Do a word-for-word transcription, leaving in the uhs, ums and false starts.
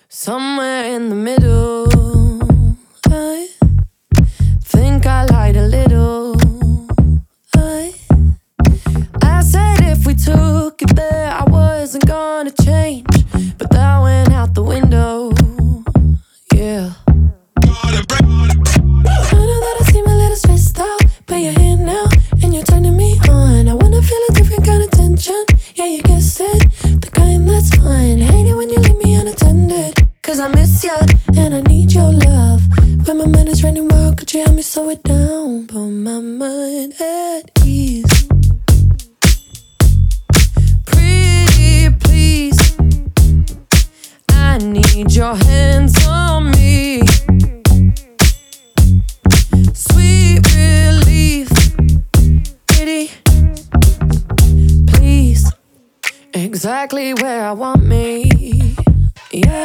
somewhere in the middle. I think I lied a little. I, I said if we took it there, I wasn't gonna change, but that went out the window. Yeah. I know that I seem a little stressed out, but you're here now and you're turning me on. I wanna feel a different kind of tension. Yeah, you guessed it, the kind that's fun. Hate it when you leave me unattended, cause I miss you and I need your love. When my mind is running wild, could you help me slow it down? Put my mind at ease. Pretty please, I need your hands on me. Sweet relief, pretty please, exactly where I want me. Yeah.